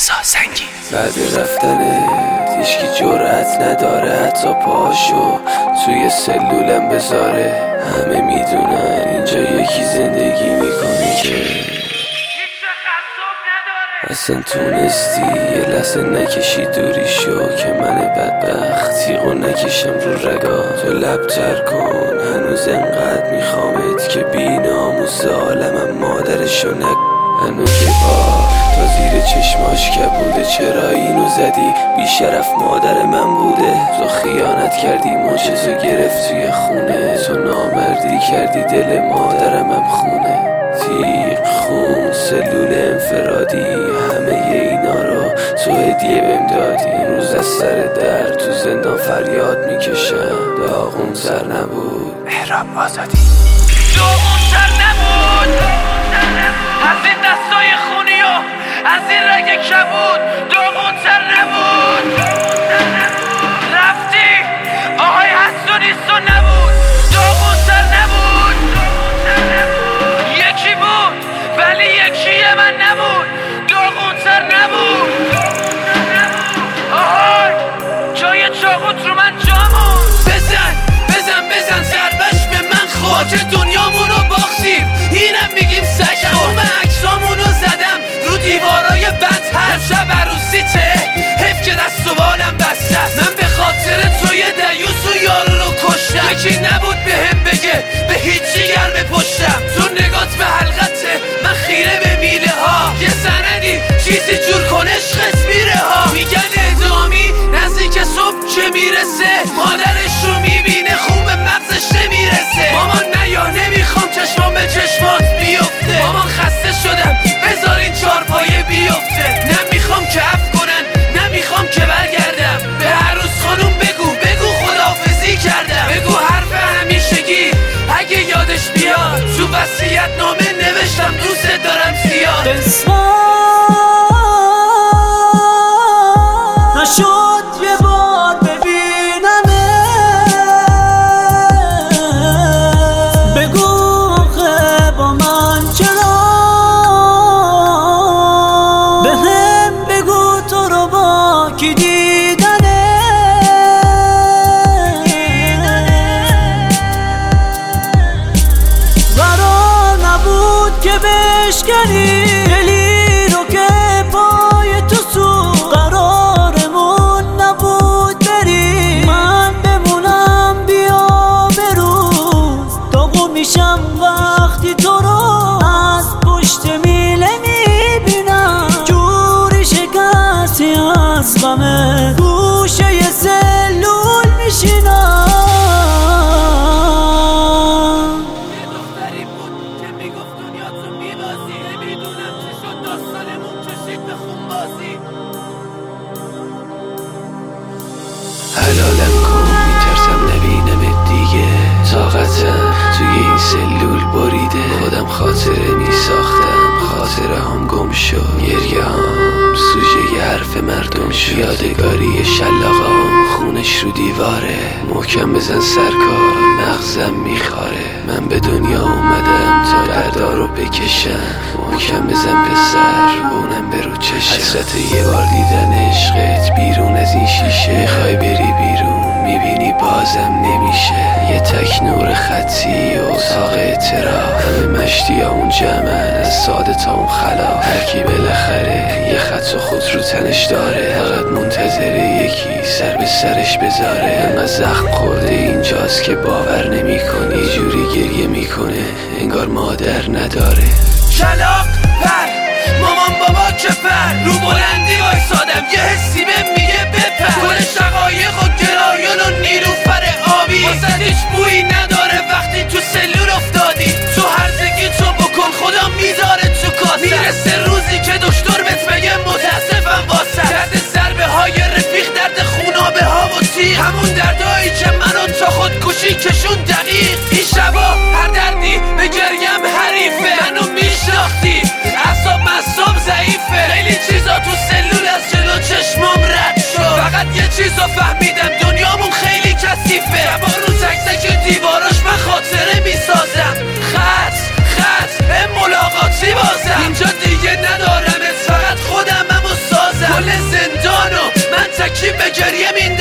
رضا سنگی. بعد رفتنت هیچکی جرأت نداره حتی پاشو توی سلولم بذاره. همه میدونن اینجا یکی زندگی میکنه که اصلا تونستی یه لحظه نکشی دوری شو که من بدبخت تیغو نکشم رو رگا. تو لبتر کن هنوز انقدر میخوامت که بیناموس عالمم مادرشو هنو که تا زیر چشماش کبوده. چرا اینو زدی؟ بیشرف مادر من بوده. تو خیانت کردی معجزه گرفت توی خونه. تو نامردی کردی دل مادرمم خونه. تیغ خون سلول انفرادی همه اینا رو تو هدیه بهم دادی. این روز از سر در تو زندان فریاد میکشم. داغون سر نبود مهراب آزادی. داغون سر نبود از این دستای خونی و از این رگ کبود. داغون سر نبود رفتی آهای هست و نیست و نبود. داغون سر نبود یکی بود ولی یکی من نبود. داغون سر نبود آهای جای چاقوت رو من جامون. بزن ضربش به من خود دنیامونو باختیم. اینم میگیم سگ تمام عکسامونو زدم رو دیوارای بدتر. شب عروسیته حیف که دست و بالم بسته. من به خاطر توی دیوس و یارو رو کشتم. یکی نبود بهم بگه به هیچ جگر به پشتم. تو نگات به حلقته من خیره به میله ها. یه سندی چیزی جور کن عشقت میره ها. میگن اعدامی نزدیک صبح که میرسه. مادرش رو میبینه خوب مغزش نمیرسه. مامان نیا نمیخوام چشمام به چشمات بیفته. مامان خسته شدم بذارین چارپایه بیفته. نمیخوام که عفو کنن نمیخوام که برگردم. به عروس خانوم بگو خداحافظی کردم. بگو حرف همیشگی اگه یادش بیاد. تو وصیت نامه نوشتم دوست دارم زیاد. نشد یه بار ببینمه. بگو آخه با من چرا. بهم بگو تو رو با کی دیدنه. قرار نبود که بشکنی دلی رو که پای تو سو. قرارمون نبود بری من بمونم بیا بروز. داغون میشم وقتی تو رو از پشت میله میبینم. جوری شکستی از غمه گوشه ی سلول میشینم. حلالم کن میترسم نبینمت دیگه. طاقتم توی این سلول بریده. خودم خاطره میساختم خاطره هم گم شد. گریه هم سوژه ی حرف مردم شد. یادگاری شلاقام خونش رو دیواره. محکم بزن سرکار مغزم میخاره. من به دنیا اومدم تا دردارو بکشم. محکم بزن پسر اونم برو چشم. حسرت یه بار دیدن عشقت بیرون از این شیشه. میخوای بری بیرون میبینی بازم نمیشه. یه تک نور خطی و اتاق اعتراف. همه مشتی ها اون جمعن از ساده تا اون خلاف. هرکی بالاخره یه خط و خود رو تنش داره. فقط منتظره یکی سر به سرش بذاره. انقدر زخم خورده اینجاست که باور نمی کنی. جوری گریه میکنه انگار مادر نداره. کلاق پر مامان بابا کفر رو بلندی وایسادم. یه حسی بهم میگه بپر. گل شقایق و گرایان و نیلوفر آبی. واسه هیچ بویی نداره وقتی تو سلول افتادی. تو هرزگی تو بکن خدا میذاره تو کاسه. میرسه روزی که دکتر بهت بگه متاسفم واسه. درد ضربه های رفیق درد خونابه ها و تیغ. همون دردایی که منو تا خودکشی کشون دقیق. این شبا هر دردی به گریم حریفه. منو میشناختی اعصاب مصاب ضعیفه. خیلی چیزا تو سلول از جلو چشمام به گریه